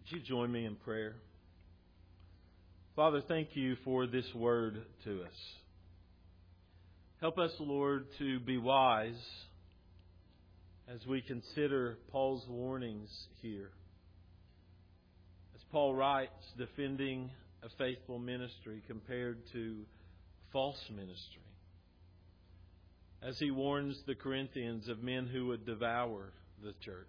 Would you join me in prayer? Father, thank you for this word to us. Help us, Lord, to be wise as we consider Paul's warnings here. As Paul writes, defending a faithful ministry compared to false ministry. As he warns the Corinthians of men who would devour the church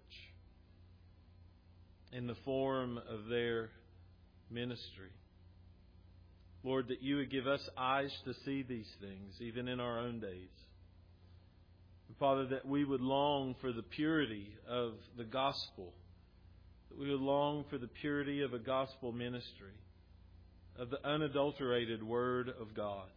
in the form of their ministry. Lord, that you would give us eyes to see these things, even in our own days. And Father, that we would long for the purity of the gospel, that we would long for the purity of a gospel ministry, of the unadulterated Word of God,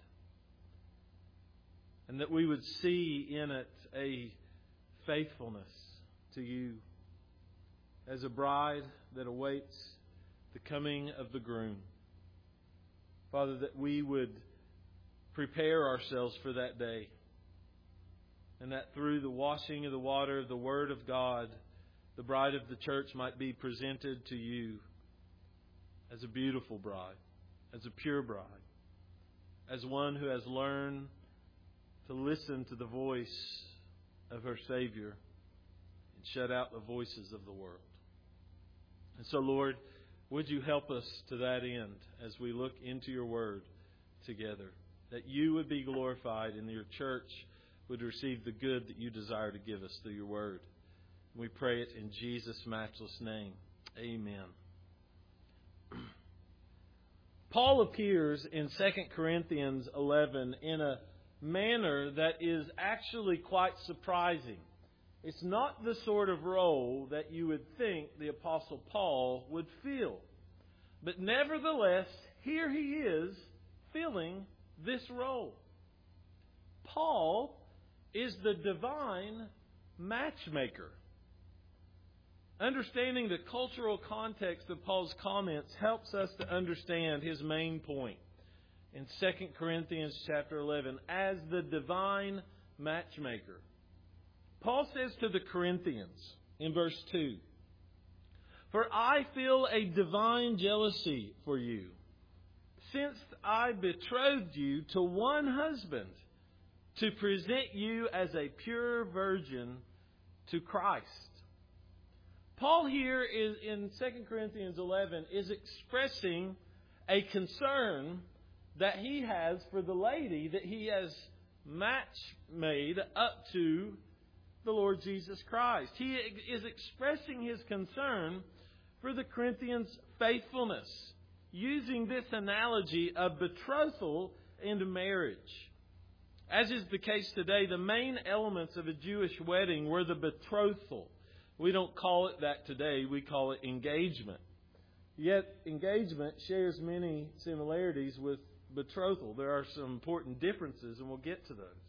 and that we would see in it a faithfulness to you as a bride that awaits the coming of the groom. Father, that we would prepare ourselves for that day, and that through the washing of the water of the Word of God, the bride of the church might be presented to you as a beautiful bride, as a pure bride, as one who has learned to listen to the voice of her Savior and shut out the voices of the world. And so, Lord, would you help us to that end as we look into your word together, that you would be glorified and your church would receive the good that you desire to give us through your word. We pray it in Jesus' matchless name. Amen. Paul appears in 2 Corinthians 11 in a manner that is actually quite surprising. It's not the sort of role that you would think the Apostle Paul would fill. But nevertheless, here he is filling this role. Paul is the divine matchmaker. Understanding the cultural context of Paul's comments helps us to understand his main point in 2 Corinthians chapter 11 as the divine matchmaker. Paul says to the Corinthians in verse 2, "For I feel a divine jealousy for you, since I betrothed you to one husband to present you as a pure virgin to Christ." Paul here is in 2 Corinthians 11 is expressing a concern that he has for the lady that he has match made up to the Lord Jesus Christ. He is expressing his concern for the Corinthians' faithfulness, using this analogy of betrothal and marriage. As is the case today, the main elements of a Jewish wedding were the betrothal. We don't call it that today, we call it engagement. Yet engagement shares many similarities with betrothal. There are some important differences, and we'll get to those.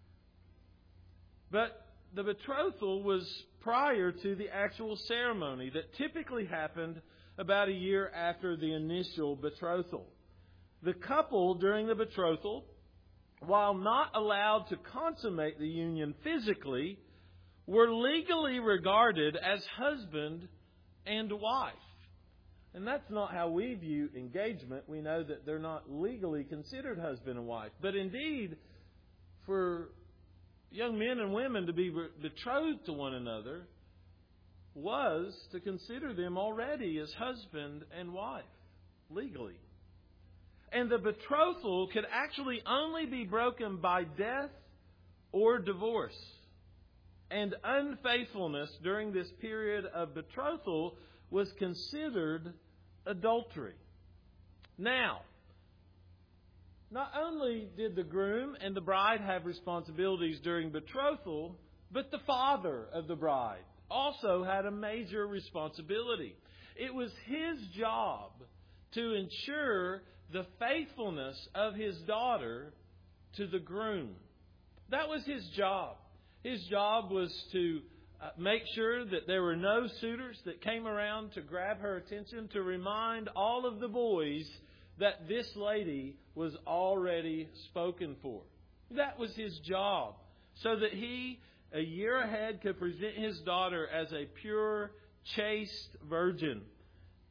But the betrothal was prior to the actual ceremony that typically happened about a year after the initial betrothal. The couple during the betrothal, while not allowed to consummate the union physically, were legally regarded as husband and wife. And that's not how we view engagement. We know that they're not legally considered husband and wife. But indeed, for young men and women to be betrothed to one another was to consider them already as husband and wife, legally. And the betrothal could actually only be broken by death or divorce. And unfaithfulness during this period of betrothal was considered adultery. Now, not only did the groom and the bride have responsibilities during betrothal, but the father of the bride also had a major responsibility. It was his job to ensure the faithfulness of his daughter to the groom. That was his job. His job was to make sure that there were no suitors that came around to grab her attention, to remind all of the boys that this lady was already spoken for. That was his job, so that he, a year ahead, could present his daughter as a pure, chaste virgin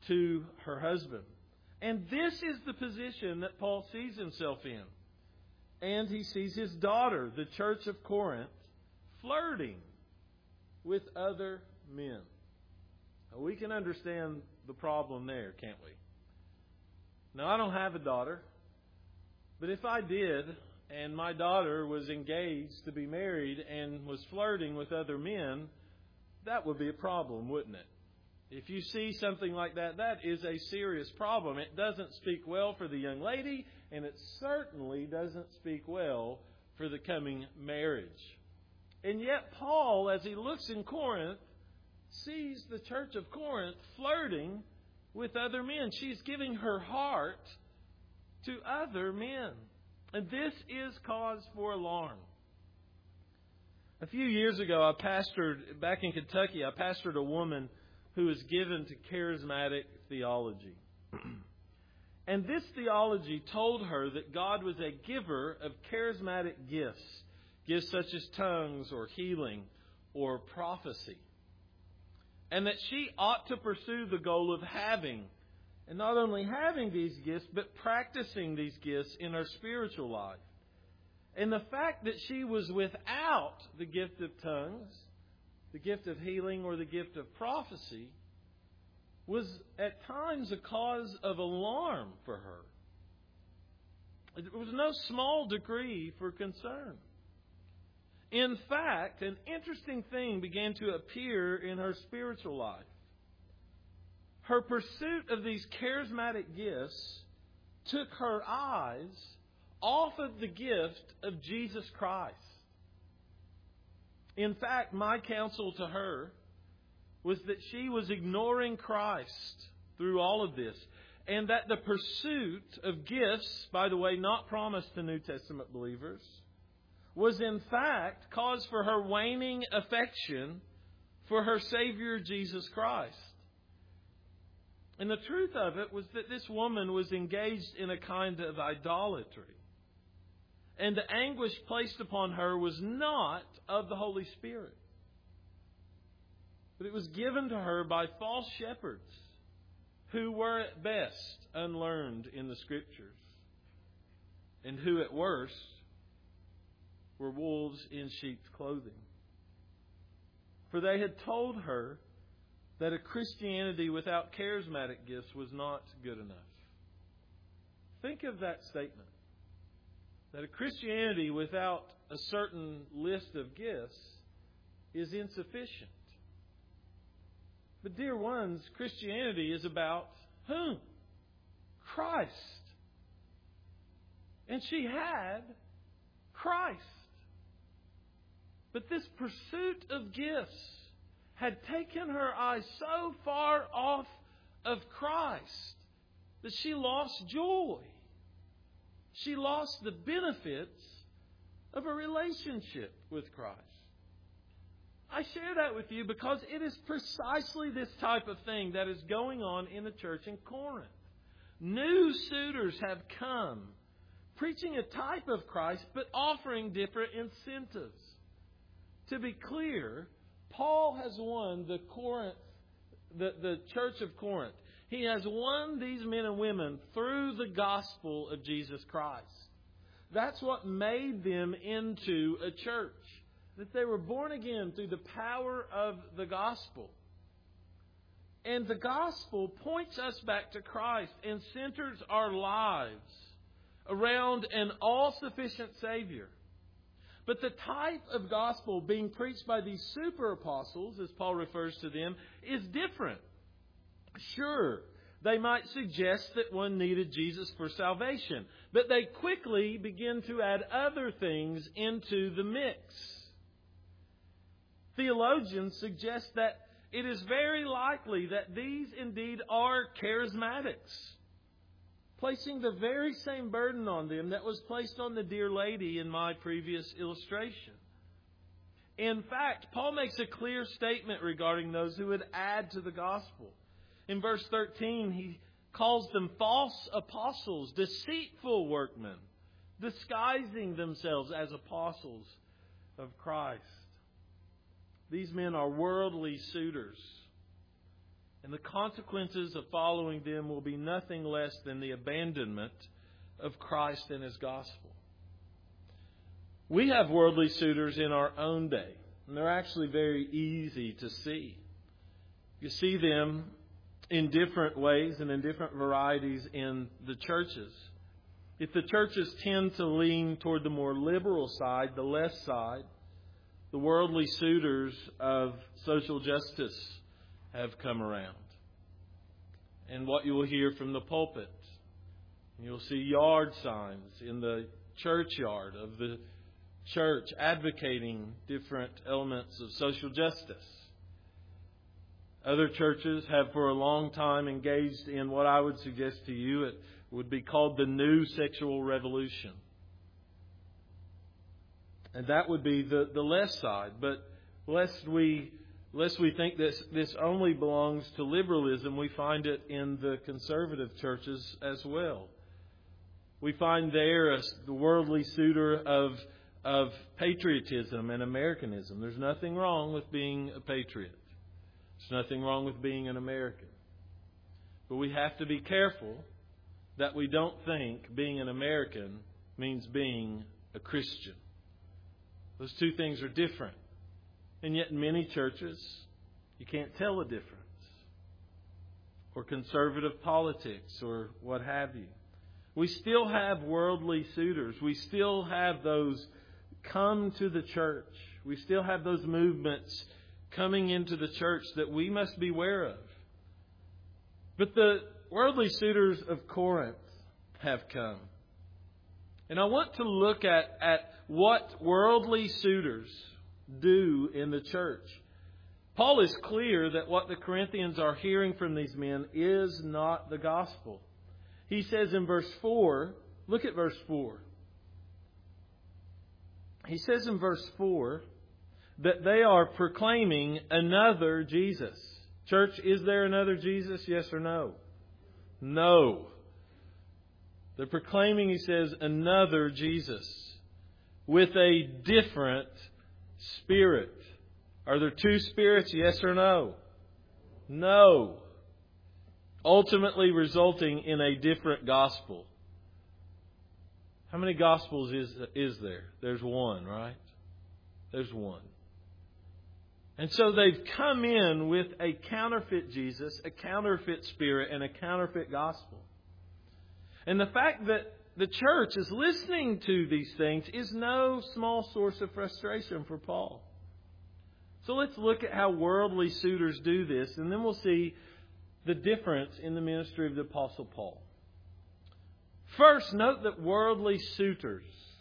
to her husband. And this is the position that Paul sees himself in. And he sees his daughter, the church of Corinth, flirting with other men. Now, we can understand the problem there, can't we? Now, I don't have a daughter, but if I did, and my daughter was engaged to be married and was flirting with other men, that would be a problem, wouldn't it? If you see something like that, that is a serious problem. It doesn't speak well for the young lady, and it certainly doesn't speak well for the coming marriage. And yet Paul, as he looks in Corinth, sees the church of Corinth flirting with other men. She's giving her heart to other men. And this is cause for alarm. A few years ago, I pastored, back in Kentucky, I pastored a woman who was given to charismatic theology. And this theology told her that God was a giver of charismatic gifts. Gifts such as tongues or healing or prophecy. And that she ought to pursue the goal of having, and not only having these gifts, but practicing these gifts in her spiritual life. And the fact that she was without the gift of tongues, the gift of healing, or the gift of prophecy was at times a cause of alarm for her. It was no small degree for concern. In fact, an interesting thing began to appear in her spiritual life. Her pursuit of these charismatic gifts took her eyes off of the gift of Jesus Christ. In fact, my counsel to her was that she was ignoring Christ through all of this. And that the pursuit of gifts, by the way, not promised to New Testament believers, was in fact cause for her waning affection for her Savior Jesus Christ. And the truth of it was that this woman was engaged in a kind of idolatry. And the anguish placed upon her was not of the Holy Spirit, but it was given to her by false shepherds who were at best unlearned in the Scriptures, and who at worst were wolves in sheep's clothing. For they had told her that a Christianity without charismatic gifts was not good enough. Think of that statement. That a Christianity without a certain list of gifts is insufficient. But dear ones, Christianity is about whom? Christ. And she had Christ. But this pursuit of gifts had taken her eyes so far off of Christ that she lost joy. She lost the benefits of a relationship with Christ. I share that with you because it is precisely this type of thing that is going on in the church in Corinth. New suitors have come, preaching a type of Christ, but offering different incentives. To be clear, Paul has won the church of Corinth. He has won these men and women through the gospel of Jesus Christ. That's what made them into a church. That they were born again through the power of the gospel. And the gospel points us back to Christ and centers our lives around an all-sufficient Savior. But the type of gospel being preached by these super apostles, as Paul refers to them, is different. Sure, they might suggest that one needed Jesus for salvation, but they quickly begin to add other things into the mix. Theologians suggest that it is very likely that these indeed are charismatics, placing the very same burden on them that was placed on the dear lady in my previous illustration. In fact, Paul makes a clear statement regarding those who would add to the gospel. In verse 13, he calls them false apostles, deceitful workmen, disguising themselves as apostles of Christ. These men are worldly suitors. And the consequences of following them will be nothing less than the abandonment of Christ and His gospel. We have worldly suitors in our own day, and they're actually very easy to see. You see them in different ways and in different varieties in the churches. If the churches tend to lean toward the more liberal side, the left side, the worldly suitors of social justice have come around. And what you will hear from the pulpit, you'll see yard signs in the churchyard of the church advocating different elements of social justice. Other churches have for a long time engaged in what I would suggest to you it would be called the new sexual revolution. And that would be the left side. But lest we think this only belongs to liberalism, we find it in the conservative churches as well. We find there the worldly suitor of patriotism and Americanism. There's nothing wrong with being a patriot. There's nothing wrong with being an American. But we have to be careful that we don't think being an American means being a Christian. Those two things are different. And yet in many churches, you can't tell a difference. Or conservative politics or what have you. We still have worldly suitors. We still have those come to the church. We still have those movements coming into the church that we must beware of. But the worldly suitors of Corinth have come. And I want to look at what worldly suitors do in the church. Paul is clear that what the Corinthians are hearing from these men is not the gospel. He says in verse 4, look at verse 4. He says in verse 4 that they are proclaiming another Jesus. Church, is there another Jesus? Yes or no? No. They're proclaiming, he says, another Jesus with a different spirit. Are there two spirits? Yes or no? No. Ultimately resulting in a different gospel. How many gospels is there? There's one, right? There's one. And so they've come in with a counterfeit Jesus, a counterfeit spirit, and a counterfeit gospel. And the fact that the church is listening to these things is no small source of frustration for Paul. So let's look at how worldly suitors do this, and then we'll see the difference in the ministry of the Apostle Paul. First, note that worldly suitors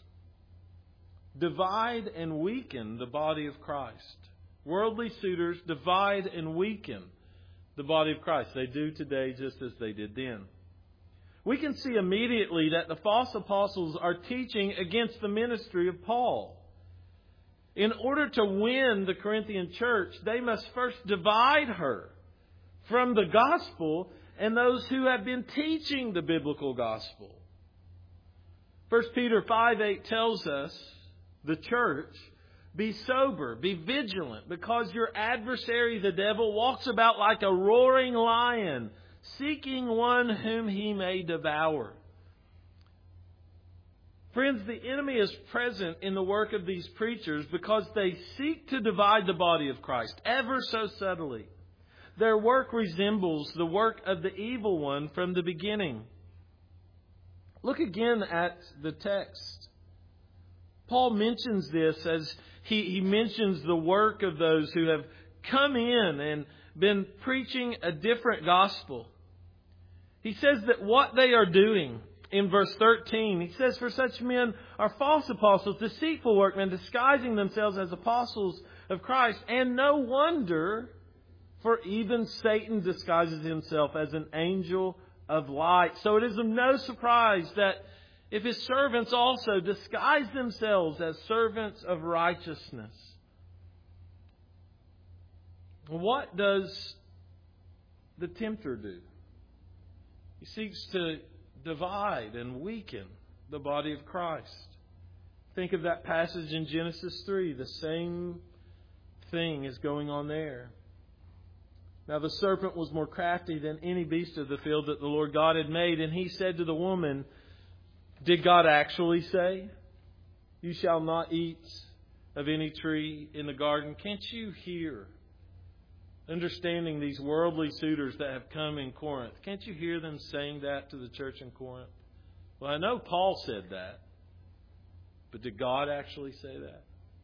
divide and weaken the body of Christ. Worldly suitors divide and weaken the body of Christ. They do today just as they did then. We can see immediately that the false apostles are teaching against the ministry of Paul. In order to win the Corinthian church, they must first divide her from the gospel and those who have been teaching the biblical gospel. 1 Peter 5:8 tells us, the church, be sober, be vigilant, because your adversary, the devil, walks about like a roaring lion, seeking one whom he may devour. Friends, the enemy is present in the work of these preachers because they seek to divide the body of Christ ever so subtly. Their work resembles the work of the evil one from the beginning. Look again at the text. Paul mentions this as he mentions the work of those who have come in and been preaching a different gospel. He says that what they are doing in verse 13, he says, for such men are false apostles, deceitful workmen, disguising themselves as apostles of Christ. And no wonder, for even Satan disguises himself as an angel of light. So it is of no surprise that if his servants also disguise themselves as servants of righteousness. What does the tempter do? He seeks to divide and weaken the body of Christ. Think of that passage in Genesis 3. The same thing is going on there. Now the serpent was more crafty than any beast of the field that the Lord God had made. And he said to the woman, did God actually say, you shall not eat of any tree in the garden? Can't you hear, understanding these worldly suitors that have come in Corinth, can't you hear them saying that to the church in Corinth? Well, I know Paul said that. But did God actually say that?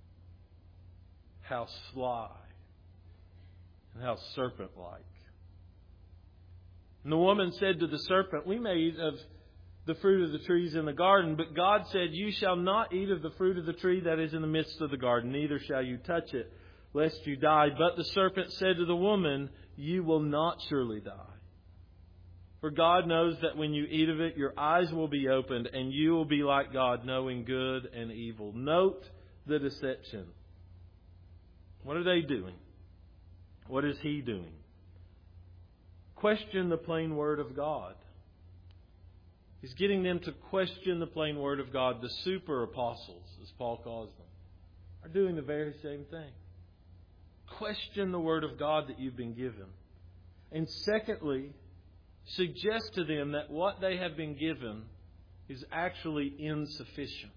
How sly and how serpent-like. And the woman said to the serpent, we may eat of the fruit of the trees in the garden, but God said, you shall not eat of the fruit of the tree that is in the midst of the garden, neither shall you touch it, lest you die. But the serpent said to the woman, you will not surely die. For God knows that when you eat of it, your eyes will be opened, and you will be like God, knowing good and evil. Note the deception. What are they doing? What is he doing? Question the plain word of God. He's getting them to question the plain word of God. The super apostles, as Paul calls them, are doing the very same thing. Question the word of God that you've been given. And secondly, suggest to them that what they have been given is actually insufficient.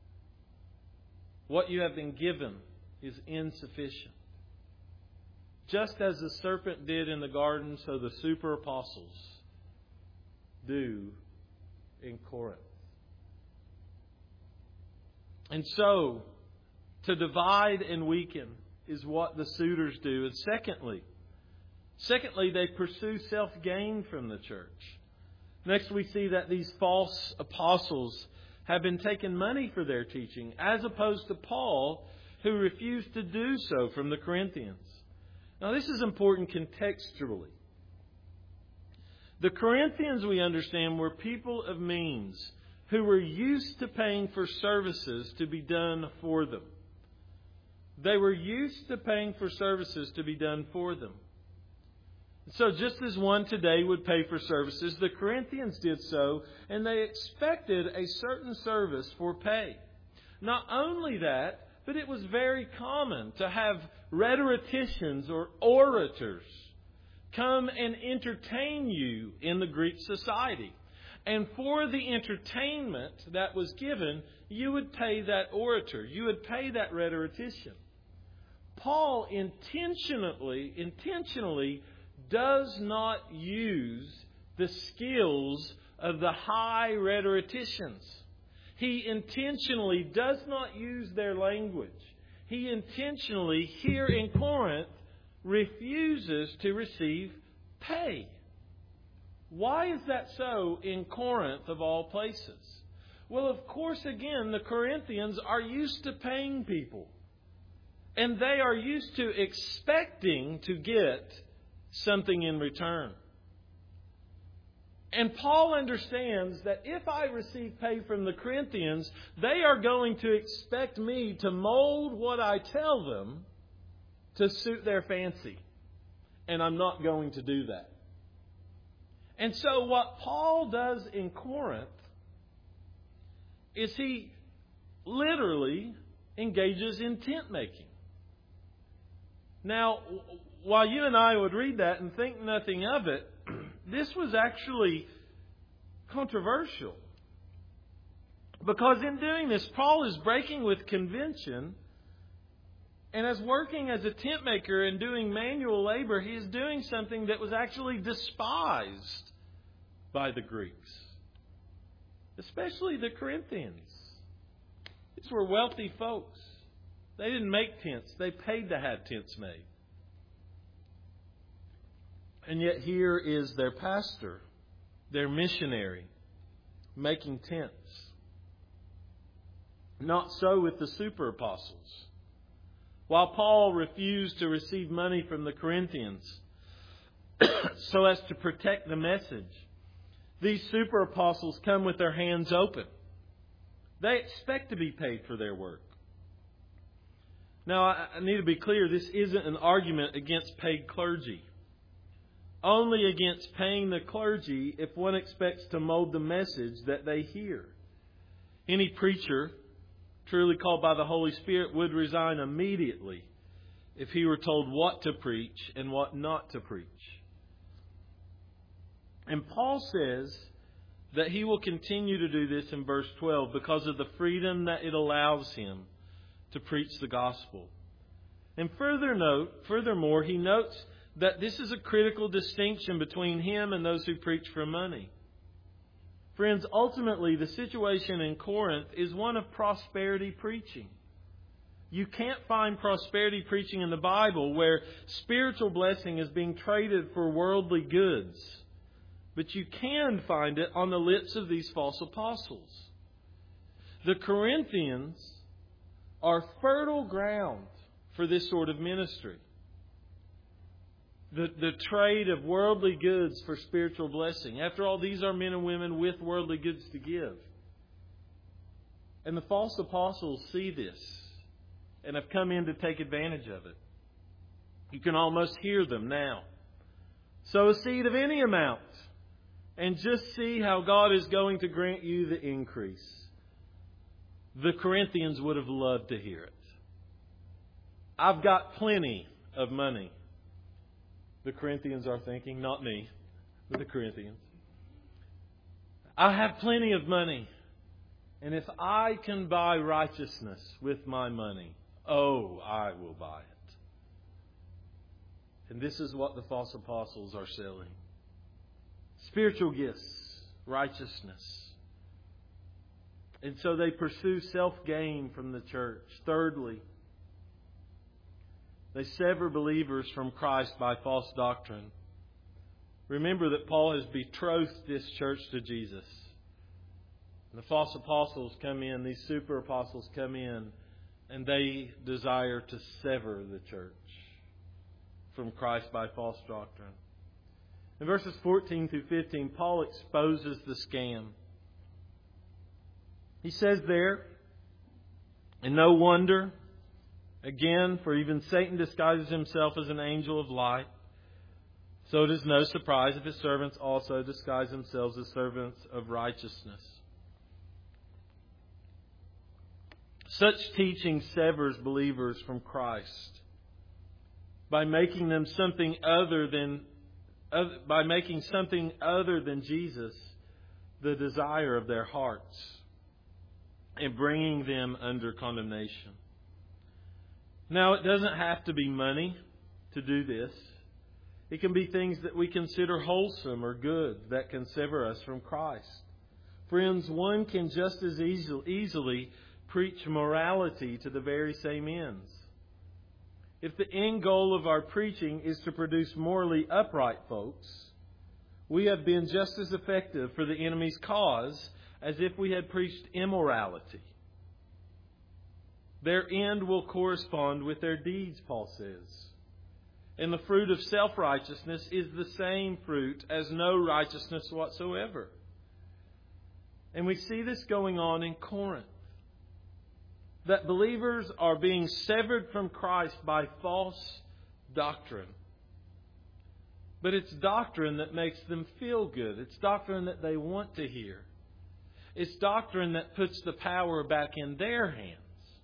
What you have been given is insufficient. Just as the serpent did in the garden, so the super apostles do in Corinth. And so, to divide and weaken is what the suitors do. And secondly, they pursue self-gain from the church. Next, we see that these false apostles have been taking money for their teaching, as opposed to Paul, who refused to do so from the Corinthians. Now, this is important contextually. The Corinthians, we understand, were people of means who were used to paying for services to be done for them. They were used to paying for services to be done for them. So just as one today would pay for services, the Corinthians did so, and they expected a certain service for pay. Not only that, but it was very common to have rhetoricians or orators come and entertain you in the Greek society. And for the entertainment that was given, you would pay that orator. You would pay that rhetorician. Paul intentionally does not use the skills of the high rhetoricians. He intentionally does not use their language. He intentionally, here in Corinth, refuses to receive pay. Why is that so in Corinth of all places? Well, of course, again, the Corinthians are used to paying people. And they are used to expecting to get something in return. And Paul understands that if I receive pay from the Corinthians, they are going to expect me to mold what I tell them to suit their fancy. And I'm not going to do that. And so what Paul does in Corinth is he literally engages in tent making. Now, while you and I would read that and think nothing of it, this was actually controversial. Because in doing this, Paul is breaking with convention. And as working as a tent maker and doing manual labor, he is doing something that was actually despised by the Greeks. Especially the Corinthians. These were wealthy folks. They didn't make tents. They paid to have tents made. And yet here is their pastor, their missionary, making tents. Not so with the super apostles. While Paul refused to receive money from the Corinthians so as to protect the message, these super apostles come with their hands open. They expect to be paid for their work. Now, I need to be clear, this isn't an argument against paid clergy. Only against paying the clergy if one expects to mold the message that they hear. Any preacher truly called by the Holy Spirit would resign immediately if he were told what to preach and what not to preach. And Paul says that he will continue to do this in verse 12 because of the freedom that it allows him to preach the gospel. And furthermore, he notes that this is a critical distinction between him and those who preach for money. Friends, ultimately, the situation in Corinth is one of prosperity preaching. You can't find prosperity preaching in the Bible where spiritual blessing is being traded for worldly goods. But you can find it on the lips of these false apostles. The Corinthians are fertile ground for this sort of ministry. The trade of worldly goods for spiritual blessing. After all, these are men and women with worldly goods to give. And the false apostles see this and have come in to take advantage of it. You can almost hear them now. Sow a seed of any amount and just see how God is going to grant you the increase. The Corinthians would have loved to hear it. I've got plenty of money. The Corinthians are thinking, not me, but the Corinthians. I have plenty of money. And if I can buy righteousness with my money, oh, I will buy it. And this is what the false apostles are selling. Spiritual gifts, righteousness. And so they pursue self-gain from the church. Thirdly, they sever believers from Christ by false doctrine. Remember that Paul has betrothed this church to Jesus. And the false apostles come in, these super apostles come in, and they desire to sever the church from Christ by false doctrine. In verses 14 through 15, Paul exposes the scam. He says there, and no wonder, again, for even Satan disguises himself as an angel of light. So it is no surprise if his servants also disguise themselves as servants of righteousness. Such teaching severs believers from Christ by making them something other than Jesus the desire of their hearts and bringing them under condemnation. Now, it doesn't have to be money to do this. It can be things that we consider wholesome or good that can sever us from Christ. Friends, one can just as easily preach morality to the very same ends. If the end goal of our preaching is to produce morally upright folks, we have been just as effective for the enemy's cause as if we had preached immorality. Their end will correspond with their deeds, Paul says. And the fruit of self-righteousness is the same fruit as no righteousness whatsoever. And we see this going on in Corinth. That believers are being severed from Christ by false doctrine. But it's doctrine that makes them feel good. It's doctrine that they want to hear. It's doctrine that puts the power back in their hands.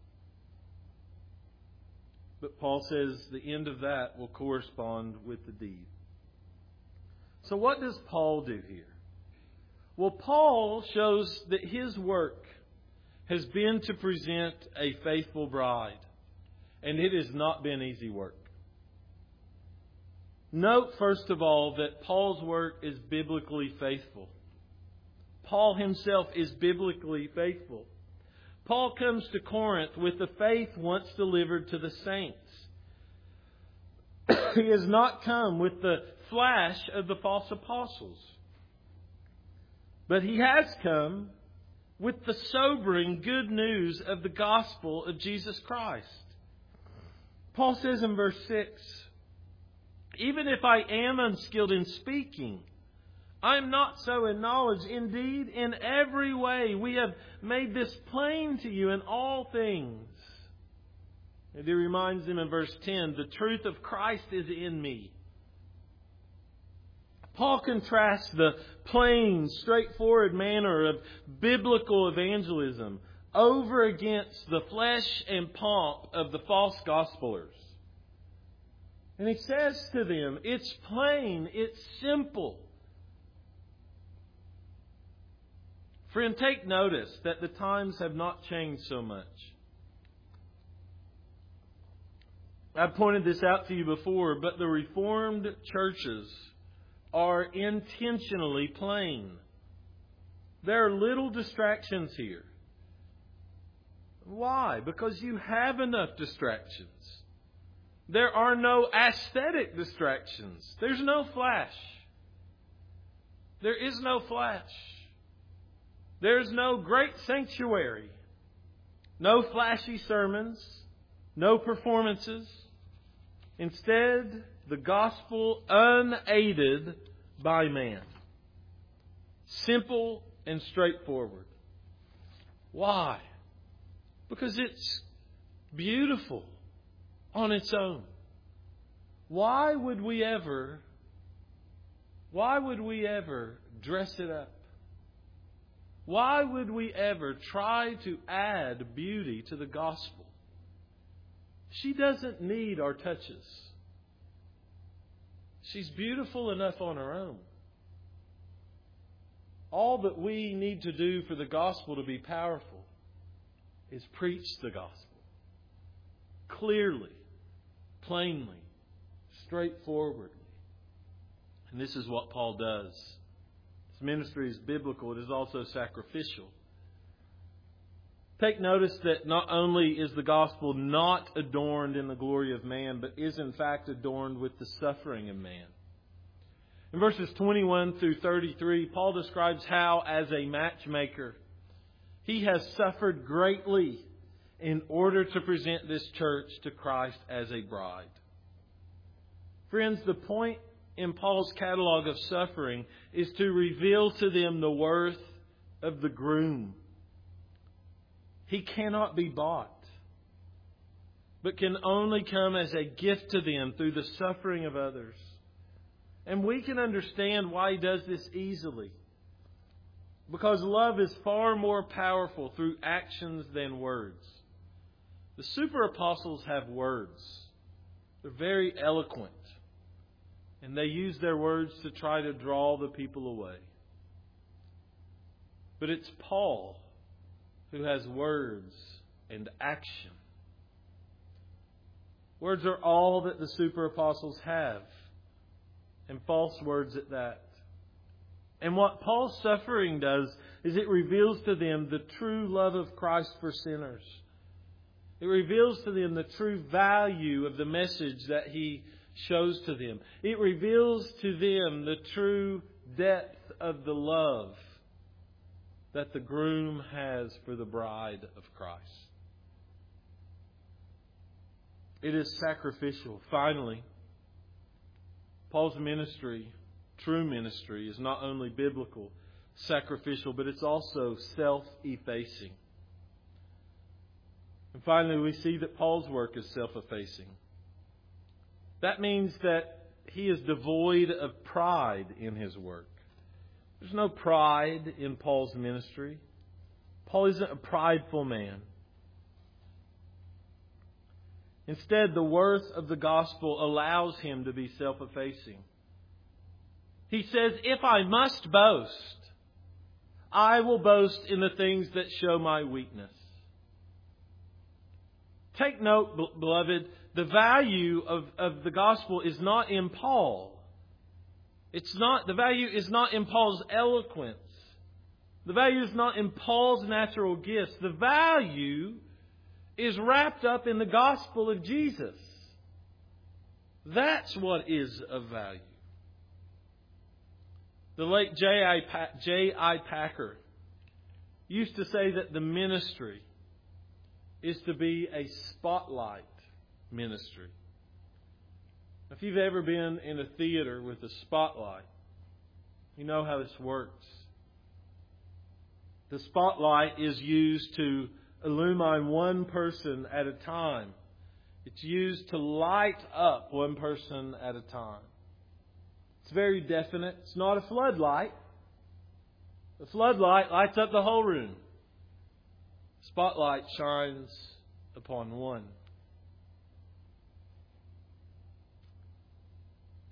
But Paul says the end of that will correspond with the deed. So what does Paul do here? Well, Paul shows that his work has been to present a faithful bride. And it has not been easy work. Note, first of all, that Paul's work is biblically faithful. Paul himself is biblically faithful. Paul comes to Corinth with the faith once delivered to the saints. He has not come with the flash of the false apostles. But he has come with the sobering good news of the gospel of Jesus Christ. Paul says in verse 6, even if I am unskilled in speaking, I am not so in knowledge. Indeed, in every way we have made this plain to you in all things. And he reminds them in verse 10, the truth of Christ is in me. Paul contrasts the plain, straightforward manner of biblical evangelism over against the flesh and pomp of the false gospelers. And He says to them, it's plain, it's simple. Friend, take notice that the times have not changed so much. I've pointed this out to you before, but the Reformed churches are intentionally plain. There are little distractions here. Why? Because you have enough distractions. There are no aesthetic distractions. There's no flash. There is no flash. There's no great sanctuary. No flashy sermons. No performances. Instead, the gospel unaided by man. Simple and straightforward. Why? Because it's beautiful on its own. Why would we ever dress it up? Why would we ever try to add beauty to the gospel? She doesn't need our touches. She's beautiful enough on her own. All that we need to do for the gospel to be powerful is preach the gospel. Clearly, plainly, straightforwardly. And this is what Paul does. His ministry is biblical, it is also sacrificial. Take notice that not only is the gospel not adorned in the glory of man, but is in fact adorned with the suffering of man. In verses 21 through 33, Paul describes how, as a matchmaker, he has suffered greatly in order to present this church to Christ as a bride. Friends, the point in Paul's catalog of suffering is to reveal to them the worth of the groom. He cannot be bought, but can only come as a gift to them through the suffering of others. And we can understand why he does this easily. Because love is far more powerful through actions than words. The super apostles have words. They're very eloquent. And they use their words to try to draw the people away. But it's Paul who has words and action. Words are all that the super apostles have. And false words at that. And what Paul's suffering does is it reveals to them the true love of Christ for sinners. It reveals to them the true value of the message that he shows to them. It reveals to them the true depth of the love that the groom has for the bride of Christ. It is sacrificial. Finally, Paul's ministry, true ministry, is not only biblical, sacrificial, but it's also self-effacing. And finally, we see that Paul's work is self-effacing. That means that he is devoid of pride in his work. There's no pride in Paul's ministry. Paul isn't a prideful man. Instead, the worth of the gospel allows him to be self-effacing. He says, if I must boast, I will boast in the things that show my weakness. Take note, beloved, the value of the gospel is not in Paul. The value is not in Paul's eloquence. The value is not in Paul's natural gifts. The value is wrapped up in the gospel of Jesus. That's what is of value. The late J.I. Packer used to say that the ministry is to be a spotlight ministry. If you've ever been in a theater with a spotlight, you know how this works. The spotlight is used to illumine one person at a time. It's used to light up one person at a time. It's very definite. It's not a floodlight. The floodlight lights up the whole room. Spotlight shines upon one.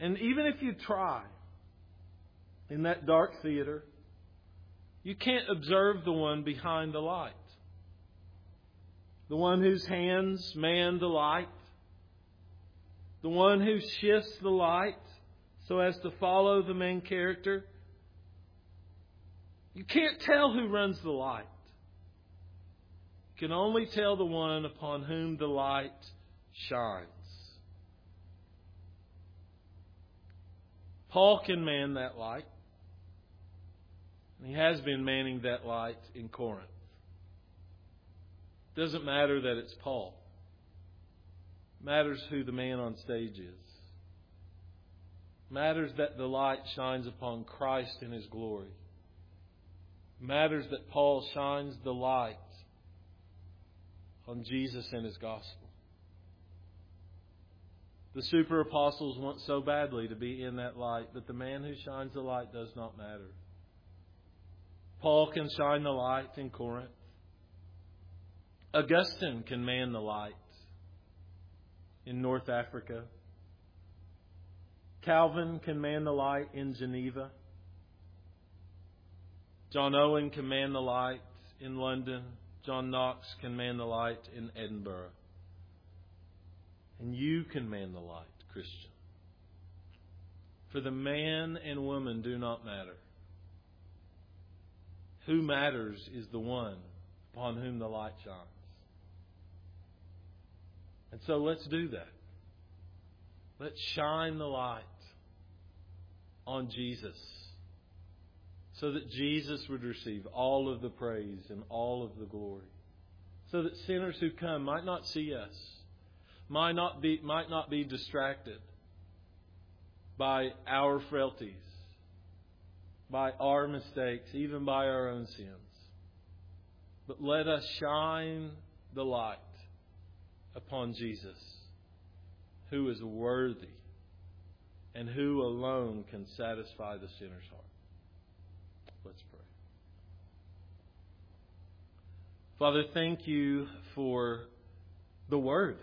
And even if you try in that dark theater, you can't observe the one behind the light. The one whose hands man the light. The one who shifts the light so as to follow the main character. You can't tell who runs the light. You can only tell the one upon whom the light shines. Paul can man that light. And he has been manning that light in Corinth. It doesn't matter that it's Paul. It matters who the man on stage is. It matters that the light shines upon Christ in His glory. It matters that Paul shines the light on Jesus and His gospel. The super apostles want so badly to be in that light, but the man who shines the light does not matter. Paul can shine the light in Corinth. Augustine can man the light in North Africa. Calvin can man the light in Geneva. John Owen can man the light in London. John Knox can man the light in Edinburgh. And you can man the light, Christian. For the man and woman do not matter. Who matters is the one upon whom the light shines. And so let's do that. Let's shine the light on Jesus, so that Jesus would receive all of the praise and all of the glory. So that sinners who come might not see us, might not be distracted by our frailties, by our mistakes, even by our own sins. But let us shine the light upon Jesus, who is worthy and who alone can satisfy the sinner's heart. Let's pray. Father, thank You for the Word.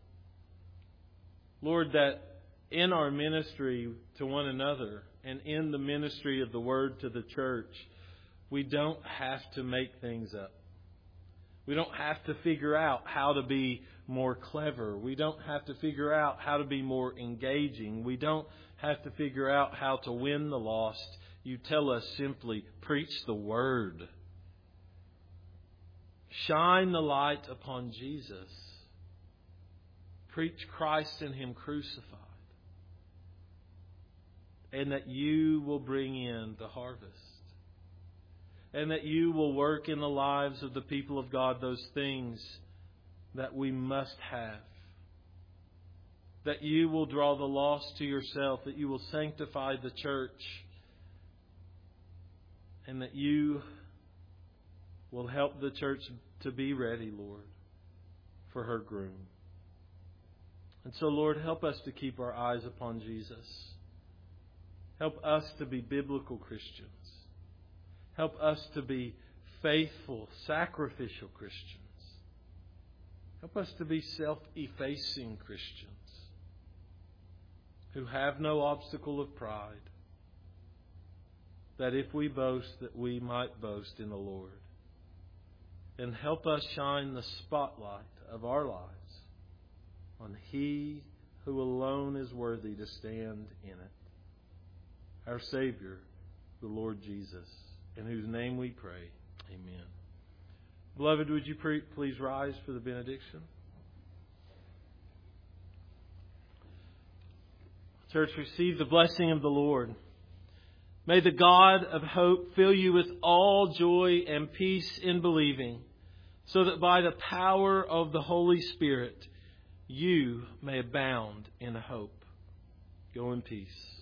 Lord, that in our ministry to one another and in the ministry of the Word to the church, we don't have to make things up. We don't have to figure out how to be more clever. We don't have to figure out how to be more engaging. We don't have to figure out how to win the lost. You tell us simply, preach the Word. Shine the light upon Jesus. Preach Christ and Him crucified. And that You will bring in the harvest. And that You will work in the lives of the people of God those things that we must have. That You will draw the lost to Yourself. That You will sanctify the church. And that You will help the church to be ready, Lord, for her groom. And so, Lord, help us to keep our eyes upon Jesus. Help us to be biblical Christians. Help us to be faithful, sacrificial Christians. Help us to be self-effacing Christians who have no obstacle of pride, that if we boast, that we might boast in the Lord. And help us shine the spotlight of our lives on He who alone is worthy to stand in it, our Savior, the Lord Jesus, in whose name we pray. Amen. Beloved, would you please rise for the benediction? Church, receive the blessing of the Lord. May the God of hope fill you with all joy and peace in believing, so that by the power of the Holy Spirit you may abound in hope. Go in peace.